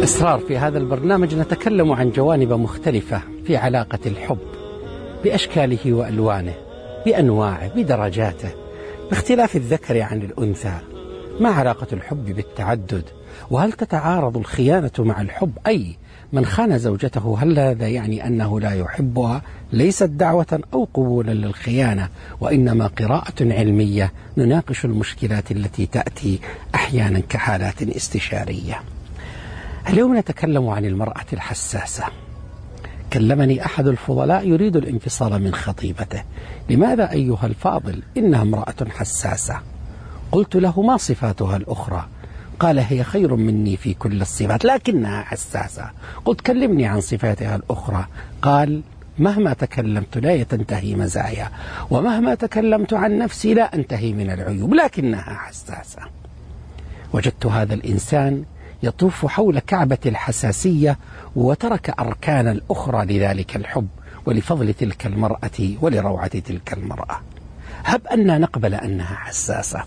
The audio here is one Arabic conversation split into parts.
إصرار في هذا البرنامج نتكلم عن جوانب مختلفة في علاقة الحب بأشكاله وألوانه، بأنواعه، بدرجاته، باختلاف الذكر عن الأنثى. ما علاقة الحب بالتعدد؟ وهل تتعارض الخيانة مع الحب؟ أي من خان زوجته هل هذا يعني أنه لا يحبها؟ ليست دعوة أو قبولا للخيانة، وإنما قراءة علمية نناقش المشكلات التي تأتي أحيانا كحالات استشارية. اليوم نتكلم عن المرأة الحساسة. كلمني أحد الفضلاء يريد الانفصال من خطيبته. لماذا أيها الفاضل؟ إنها امرأة حساسة. قلت له: ما صفاتها الأخرى؟ قال: هي خير مني في كل الصفات لكنها حساسة. قلت: كلمني عن صفاتها الأخرى. قال: مهما تكلمت لا تنتهي مزايا، ومهما تكلمت عن نفسي لا أنتهي من العيوب، لكنها حساسة. وجدت هذا الإنسان يطوف حول كعبة الحساسية وترك أركان الأخرى لذلك الحب ولفضل تلك المرأة ولروعة تلك المرأة. هب أن نقبل أنها حساسة،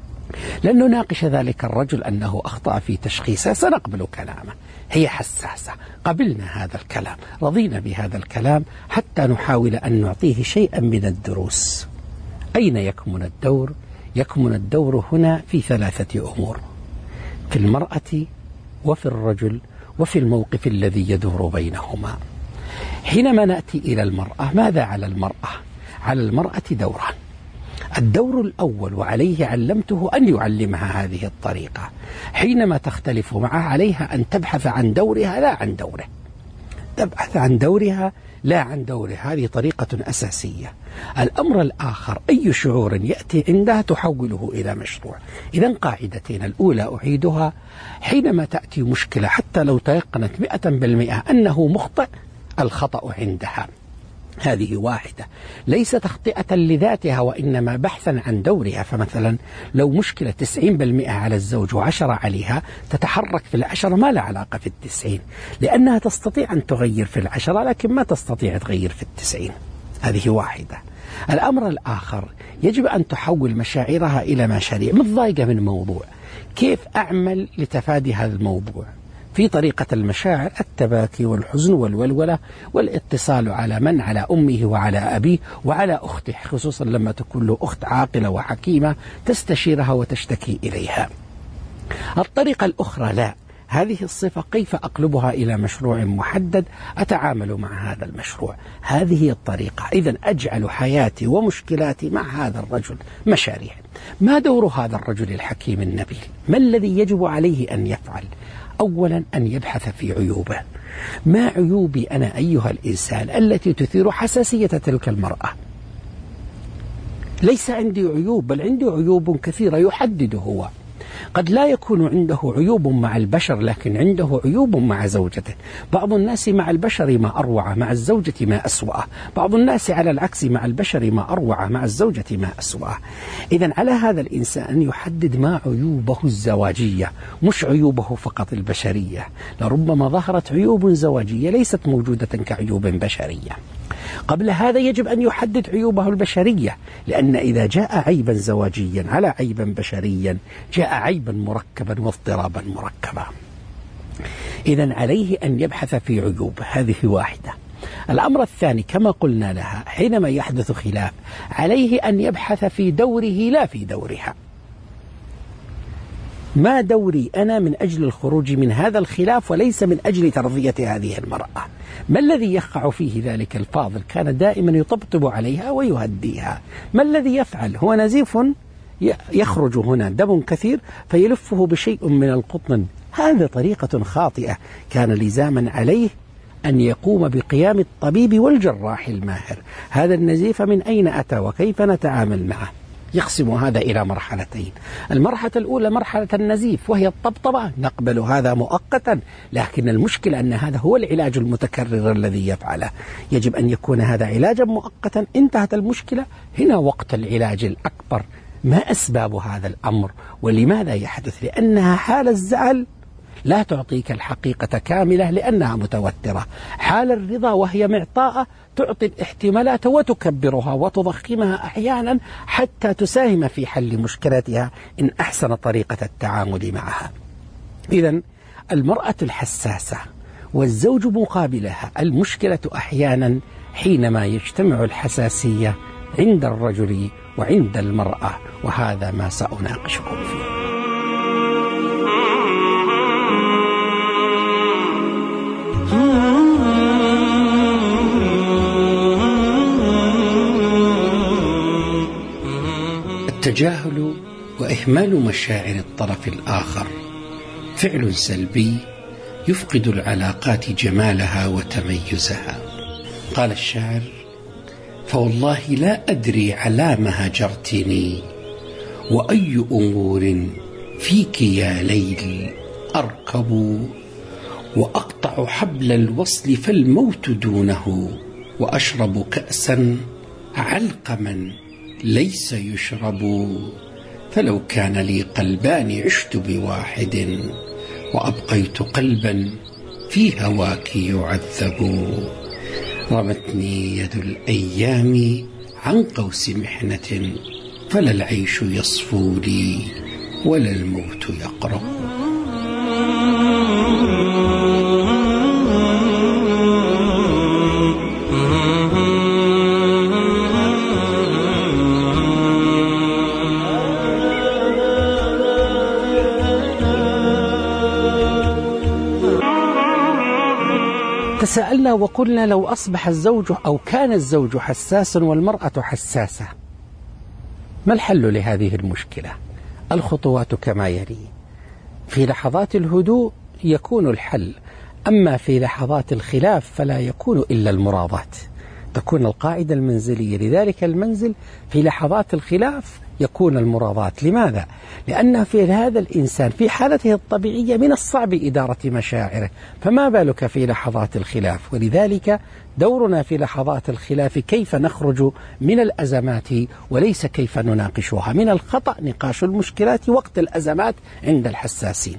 لن نناقش ذلك الرجل أنه أخطأ في تشخيصه، سنقبل كلامه. هي حساسة، قبلنا هذا الكلام، رضينا بهذا الكلام، حتى نحاول أن نعطيه شيئا من الدروس. أين يكمن الدور؟ يكمن الدور هنا في ثلاثة أمور: في المرأة وفي الرجل وفي الموقف الذي يدور بينهما. حينما نأتي إلى المرأة، ماذا على المرأة؟ على المرأة دوران. الدور الأول، وعليه علمته أن يعلمها هذه الطريقة، حينما تختلف معه عليها أن تبحث عن دورها لا عن دوره. تبحث عن دورها لا عن دوره، هذه طريقة أساسية. الأمر الآخر، أي شعور يأتي عندها تحوله إلى مشروع. إذن قاعدتين: الأولى أعيدها، حينما تأتي مشكلة حتى لو تيقنت 100% أنه مخطئ، الخطأ عندها. هذه واحدة، ليس تخطئة لذاتها وإنما بحثا عن دورها. فمثلا لو مشكلة 90% على الزوج و10 عليها، تتحرك في 10 ما لا علاقة في 90، لأنها تستطيع أن تغير في 10 لكن ما تستطيع تغير في 90. هذه واحدة. الأمر الآخر، يجب أن تحول مشاعرها إلى مشاريع. متضايقة من موضوع، كيف أعمل لتفادي هذا الموضوع؟ في طريقة المشاعر: التباكي والحزن والولولة والاتصال على من؟ على أمه وعلى أبيه وعلى أخته، خصوصا لما تكون له أخت عاقلة وحكيمة تستشيرها وتشتكي إليها. الطريقة الأخرى: لا، هذه الصفة كيف أقلبها إلى مشروع محدد أتعامل مع هذا المشروع. هذه الطريقة. إذن أجعل حياتي ومشكلاتي مع هذا الرجل مشاريع. ما دور هذا الرجل الحكيم النبيل؟ ما الذي يجب عليه أن يفعل؟ أولا، أن يبحث في عيوبه. ما عيوبي أنا أيها الإنسان التي تثير حساسية تلك المرأة؟ ليس عندي عيوب، بل عندي عيوب كثيرة يحدد هو. قد لا يكون عنده عيوب مع البشر، لكن عنده عيوب مع زوجته. بعض الناس مع البشر ما أروع، مع الزوجة ما أسوأ. بعض الناس على العكس، مع البشر ما أروع، مع الزوجة ما أسوأ. إذن على هذا الإنسان أن يحدد ما عيوبه الزواجية، مش عيوبه فقط البشرية. لربما ظهرت عيوب زواجية ليست موجودة كعيوب بشرية. قبل هذا يجب أن يحدد عيوبه البشرية، لأن إذا جاء عيبا زواجيا على عيبا بشريا جاء عيبا مركبا واضطرابا مركبا. إذن عليه أن يبحث في عيوبه، هذه واحدة. الأمر الثاني، كما قلنا لها، حينما يحدث خلاف عليه أن يبحث في دوره لا في دورها. ما دوري أنا من أجل الخروج من هذا الخلاف وليس من أجل ترضية هذه المرأة؟ ما الذي يقع فيه ذلك الفاضل؟ كان دائما يطبطب عليها ويهديها. ما الذي يفعل؟ هو نزيف يخرج هنا دم كثير فيلفه بشيء من القطن. هذه طريقة خاطئة. كان لزاما عليه أن يقوم بقيام الطبيب والجراح الماهر. هذا النزيف من أين أتى وكيف نتعامل معه؟ يقسم هذا إلى مرحلتين. المرحلة الأولى مرحلة النزيف وهي الطبطبة، نقبل هذا مؤقتا، لكن المشكلة أن هذا هو العلاج المتكرر الذي يفعله. يجب أن يكون هذا علاجا مؤقتا، انتهت المشكلة، هنا وقت العلاج الأكبر. ما أسباب هذا الأمر ولماذا يحدث؟ لأنها حال الزعل لا تعطيك الحقيقة كاملة لأنها متوترة. حال الرضا وهي معطاءة تعطي الاحتمالات وتكبرها وتضخمها أحيانا حتى تساهم في حل مشكلتها إن أحسن طريقة التعامل معها. إذن المرأة الحساسة والزوج مقابلها. المشكلة أحيانا حينما يجتمع الحساسية عند الرجل وعند المرأة، وهذا ما سأناقشكم فيه. التجاهل وإهمال مشاعر الطرف الآخر فعل سلبي يفقد العلاقات جمالها وتميزها. قال الشاعر: فوالله لا أدري على ما هجرتني، وأي أمور فيك يا ليل أركب، وأقطع حبل الوصل فالموت دونه، وأشرب كأسا علقما ليس يشرب، فلو كان لي قلبان عشت بواحد، وأبقيت قلبا في هواك يعذب. رمتني يد الأيام عن قوس محنة، فلا العيش يصفو لي ولا الموت يقرب. تساءلنا وقلنا: لو أصبح الزوج أو كان الزوج حساسا والمرأة حساسة، ما الحل لهذه المشكلة؟ الخطوات كما يلي: في لحظات الهدوء يكون الحل، أما في لحظات الخلاف فلا يكون إلا المراضات، تكون القاعدة المنزلية لذلك المنزل في لحظات الخلاف يكون المراضات. لماذا؟ لأن في هذا الإنسان في حالته الطبيعية من الصعب إدارة مشاعره، فما بالك في لحظات الخلاف؟ ولذلك دورنا في لحظات الخلاف كيف نخرج من الأزمات وليس كيف نناقشها. من الخطأ نقاش المشكلات وقت الأزمات عند الحساسين.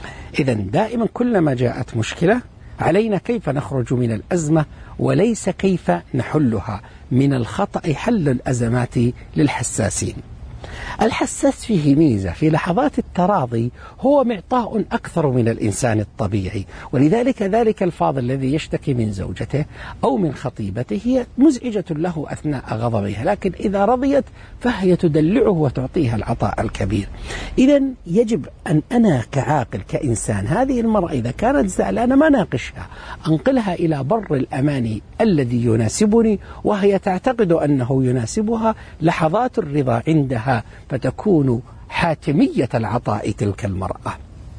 إذن دائما كلما جاءت مشكلة علينا كيف نخرج من الأزمة وليس كيف نحلها. من الخطأ حل الأزمات للحساسين. الحساس فيه ميزة: في لحظات التراضي هو معطاء أكثر من الإنسان الطبيعي، ولذلك ذلك الفاضل الذي يشتكي من زوجته أو من خطيبته هي مزعجة له أثناء غضبها، لكن إذا رضيت فهي تدلعه وتعطيها العطاء الكبير. إذن يجب أن أنا كعاقل كإنسان هذه المرأة إذا كانت زعلانة ما ناقشها، أنقلها إلى بر الأمان الذي يناسبني وهي تعتقد أنه يناسبها. لحظات الرضا عندها فتكون حاتمية العطاء تلك المرأة.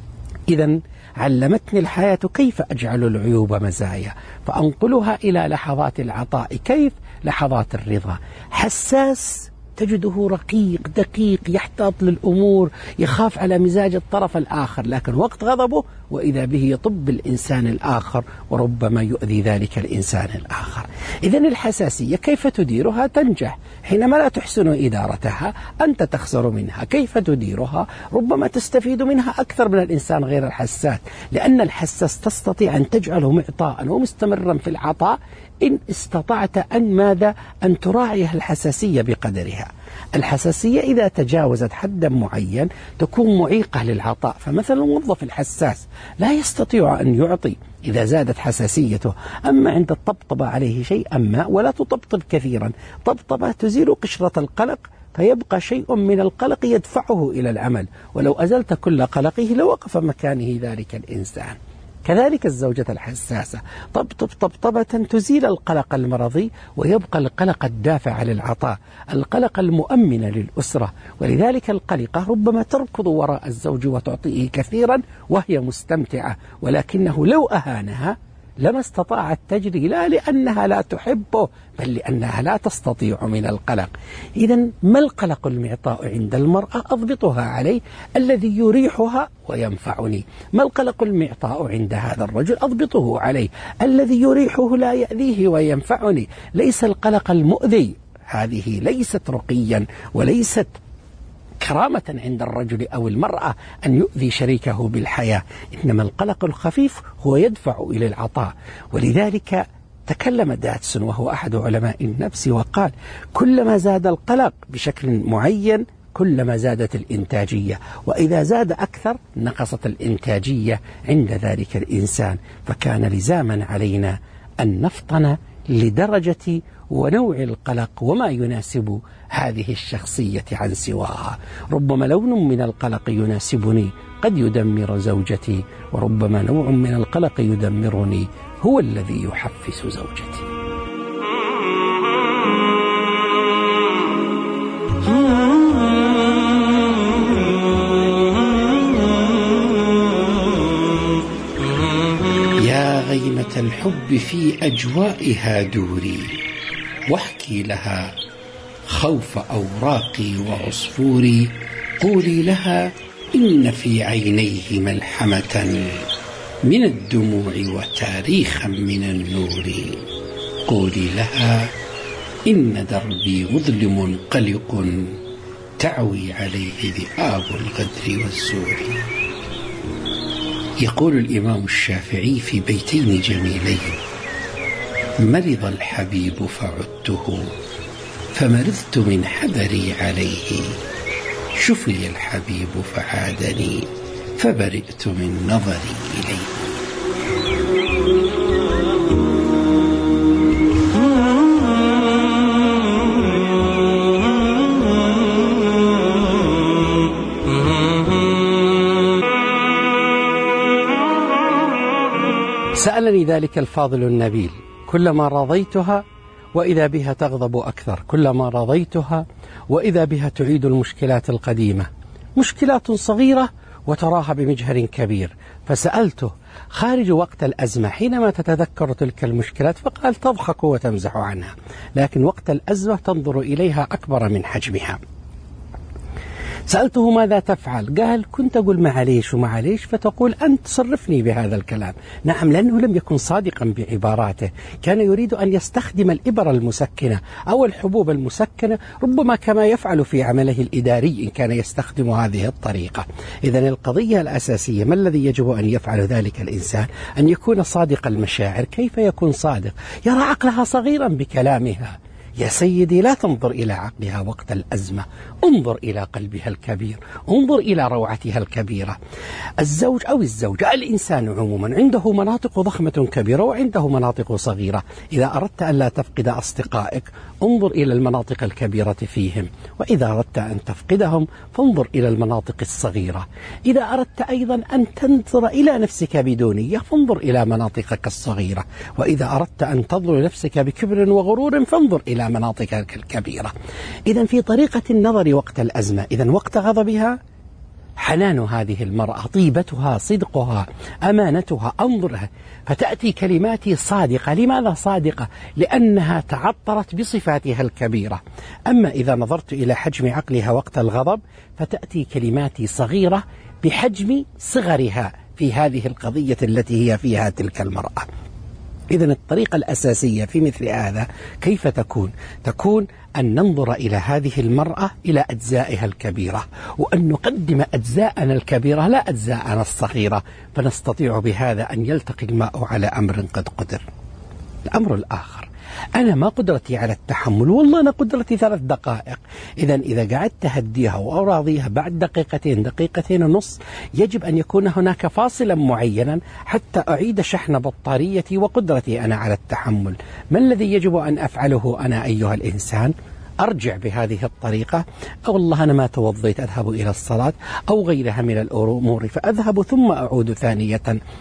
إذن علمتني الحياة كيف أجعل العيوب مزايا فأنقلها إلى لحظات العطاء. كيف؟ لحظات الرضا. حساس تجده رقيق دقيق، يحتاط للأمور، يخاف على مزاج الطرف الآخر، لكن وقت غضبه وإذا به يطب الإنسان الآخر وربما يؤذي ذلك الإنسان الآخر. إذن الحساسية كيف تديرها؟ تنجح. حينما لا تحسن إدارتها أنت تخسر منها. كيف تديرها؟ ربما تستفيد منها أكثر من الإنسان غير الحساس، لأن الحساس تستطيع أن تجعله معطاء ومستمرا في العطاء إن استطعت أن ماذا؟ أن تراعي الحساسية بقدرها. الحساسية إذا تجاوزت حدا معين تكون معيقة للعطاء. فمثلا الموظف الحساس لا يستطيع أن يعطي إذا زادت حساسيته، أما عند الطبطبة عليه شيئا ما ولا تطبطب كثيرا، طبطبة تزيل قشرة القلق فيبقى شيء من القلق يدفعه إلى العمل، ولو أزلت كل قلقه لوقف مكانه ذلك الإنسان. كذلك الزوجة الحساسة طبطب طبطبة تزيل القلق المرضي ويبقى القلق الدافع للعطاء، القلق المؤمن للأسرة. ولذلك القلقة ربما تركض وراء الزوج وتعطيه كثيرا وهي مستمتعة، ولكنه لو أهانها لما استطاعت تجري، لا لأنها لا تحبه بل لأنها لا تستطيع من القلق. إذن ما القلق المعطاء عند المرأة؟ أضبطها عليه الذي يريحها وينفعني. ما القلق المعطاء عند هذا الرجل؟ أضبطه عليه الذي يريحه لا يأذيه وينفعني. ليس القلق المؤذي، هذه ليست رقيا وليست كرامة عند الرجل أو المرأة أن يؤذي شريكه بالحياة، إنما القلق الخفيف هو يدفع إلى العطاء. ولذلك تكلم داتسون وهو أحد علماء النفس وقال: كلما زاد القلق بشكل معين كلما زادت الإنتاجية، وإذا زاد أكثر نقصت الإنتاجية عند ذلك الإنسان. فكان لزاما علينا أن نفطن لدرجة ونوع القلق وما يناسب هذه الشخصية عن سواها. ربما لون من القلق يناسبني قد يدمر زوجتي، وربما نوع من القلق يدمرني هو الذي يحفز زوجتي. يا غيمة الحب في أجوائها دوري، واحكي لها خوف أوراقي وعصفوري. قولي لها إن في عينيه ملحمة من الدموع وتاريخا من النور. قولي لها إن دربي مظلم قلق تعوي عليه ذئاب الغدر والزور. يقول الإمام الشافعي في بيتين جميلين: مرض الحبيب فعدته فمرضت من حذري عليه، شفي الحبيب فعادني فبرئت من نظري إليه. سألني ذلك الفاضل النبيل: كلما رضيتها وإذا بها تغضب أكثر، كلما رضيتها وإذا بها تعيد المشكلات القديمة، مشكلات صغيرة وتراها بمجهر كبير. فسألته خارج وقت الأزمة حينما تتذكر تلك المشكلات، فقال تضحك وتمزح عنها، لكن وقت الأزمة تنظر إليها أكبر من حجمها. سألته ماذا تفعل؟ قال كنت أقول معليش ومعليش، فتقول أنت تصرفني بهذا الكلام. نعم، لأنه لم يكن صادقا بعباراته، كان يريد أن يستخدم الإبر المسكنة أو الحبوب المسكنة، ربما كما يفعل في عمله الإداري إن كان يستخدم هذه الطريقة. إذن القضية الأساسية ما الذي يجب أن يفعل ذلك الإنسان؟ أن يكون صادق المشاعر. كيف يكون صادق؟ يرى عقلها صغيرا بكلامها. يا سيدي، لا تنظر إلى عقلها وقت الأزمة، انظر إلى قلبها الكبير، انظر إلى روعتها الكبيرة. الزوج أو الزوجة، الإنسان عموما عنده مناطق ضخمة كبيرة وعنده مناطق صغيرة. إذا أردت أن لا تفقد أصدقائك انظر إلى المناطق الكبيرة فيهم، وإذا أردت أن تفقدهم فانظر إلى المناطق الصغيرة. إذا أردت أيضا أن تنظر إلى نفسك بدونية فانظر إلى مناطقك الصغيرة، وإذا أردت أن تنظر لنفسك بكبر وغرور فانظر إلى مناطقك الكبيرة. إذن في طريقة النظر وقت الأزمة، إذن وقت غضبها حنان هذه المرأة، طيبتها، صدقها، أمانتها، أنظرها فتأتي كلماتي صادقة. لماذا صادقة؟ لأنها تعطرت بصفاتها الكبيرة. أما إذا نظرت إلى حجم عقلها وقت الغضب فتأتي كلماتي صغيرة بحجم صغرها في هذه القضية التي هي فيها تلك المرأة. إذن الطريقة الأساسية في مثل هذا كيف تكون؟ تكون أن ننظر إلى هذه المرأة إلى أجزائها الكبيرة، وأن نقدم أجزاءنا الكبيرة لا أجزاءنا الصغيرة، فنستطيع بهذا أن يلتقي الماء على أمر قد قدر. الأمر الآخر، أنا ما قدرتي على التحمل، والله أنا قدرتي 3 دقائق. إذا قعدت أهديها وأراضيها بعد دقيقتين، دقيقتين ونص، يجب أن يكون هناك فاصلا معينا حتى أعيد شحن بطاريتي وقدرتي أنا على التحمل. ما الذي يجب أن أفعله أنا أيها الإنسان؟ أرجع بهذه الطريقة، أو والله أنا ما توضيت أذهب إلى الصلاة أو غيرها من الأمور، فأذهب ثم أعود ثانية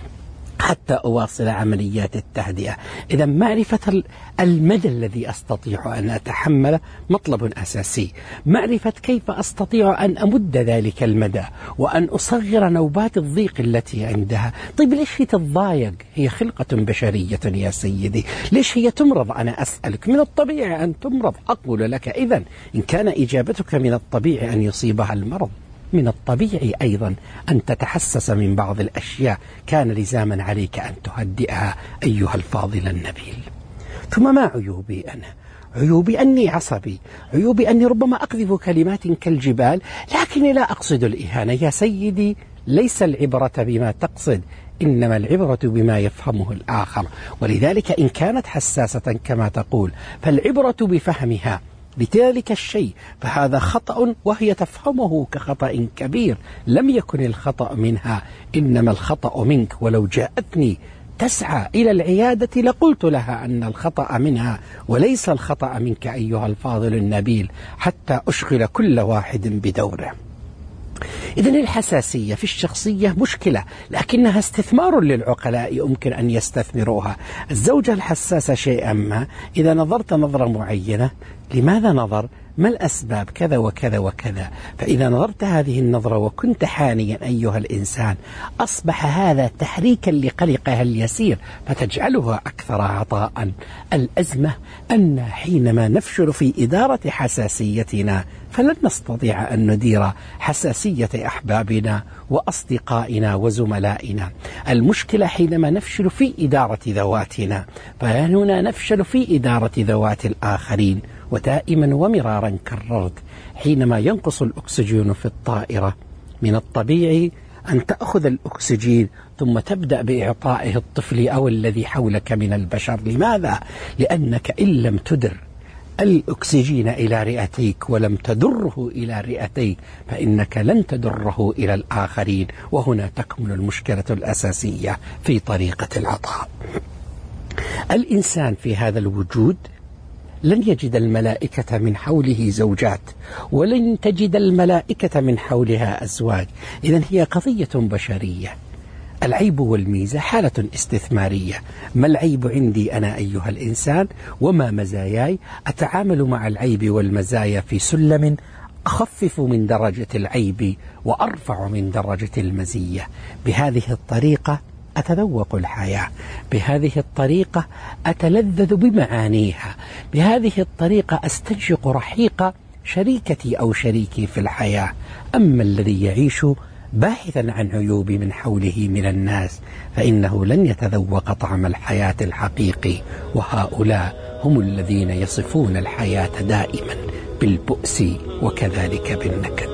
حتى أواصل عمليات التهدئة. إذا معرفة المدى الذي أستطيع أن أتحمله مطلب أساسي. معرفة كيف أستطيع أن أمد ذلك المدى وأن أصغر نوبات الضيق التي عندها. طيب ليش هي تتضايق؟ هي خلقة بشرية يا سيدي. ليش هي تمرض؟ أنا أسألك. من الطبيعي أن تمرض. أقول لك إذن إن كان إجابتك من الطبيعي أن يصيبها المرض، من الطبيعي أيضا أن تتحسس من بعض الأشياء، كان لزاما عليك أن تهدئها أيها الفاضل النبيل. ثم ما عيوبي أنا؟ عيوبي أني عصبي، عيوبي أني ربما أقذف كلمات كالجبال، لكني لا أقصد الإهانة. يا سيدي، ليس العبرة بما تقصد، إنما العبرة بما يفهمه الآخر. ولذلك إن كانت حساسة كما تقول فالعبرة بفهمها. لذلك الشيء، فهذا خطأ وهي تفهمه كخطأ كبير. لم يكن الخطأ منها، إنما الخطأ منك. ولو جاءتني تسعى إلى العيادة لقلت لها أن الخطأ منها وليس الخطأ منك أيها الفاضل النبيل، حتى أشغل كل واحد بدوره. إذن الحساسية في الشخصية مشكلة، لكنها استثمار للعقلاء يمكن أن يستثمروها. الزوجة الحساسة شيئا ما، إذا نظرت نظرة معينة، لماذا نظر؟ ما الأسباب؟ كذا وكذا وكذا. فإذا نظرت هذه النظرة وكنت حانيا أيها الإنسان، أصبح هذا تحريكا لقلقها اليسير فتجعلها أكثر عطاء. الأزمة أن حينما نفشل في إدارة حساسيتنا فلن نستطيع أن ندير حساسية أحبابنا وأصدقائنا وزملائنا. المشكلة حينما نفشل في إدارة ذواتنا، فهنا نفشل في إدارة ذوات الآخرين. ودائما ومرارا كررت، حينما ينقص الأكسجين في الطائرة من الطبيعي أن تأخذ الأكسجين ثم تبدأ بإعطائه الطفل أو الذي حولك من البشر. لماذا؟ لأنك إن لم تدر الأكسجين إلى رئتيك ولم تدره إلى رئتيك فإنك لن تدره إلى الآخرين، وهنا تكمن المشكلة الأساسية في طريقة العطاء. الإنسان في هذا الوجود لن يجد الملائكة من حوله زوجات، ولن تجد الملائكة من حولها أزواج. إذن هي قضية بشرية. العيب والميزة حالة استثمارية. ما العيب عندي أنا أيها الإنسان، وما مزاياي؟ أتعامل مع العيب والمزايا في سلم أخفف من درجة العيب وأرفع من درجة المزية. بهذه الطريقة أتذوق الحياة، بهذه الطريقة أتلذذ بمعانيها، بهذه الطريقة أستنشق رحيق شريكتي أو شريكي في الحياة. أما الذي يعيش باحثا عن عيوب من حوله من الناس فإنه لن يتذوق طعم الحياة الحقيقي، وهؤلاء هم الذين يصفون الحياة دائما بالبؤس وكذلك بالنكد.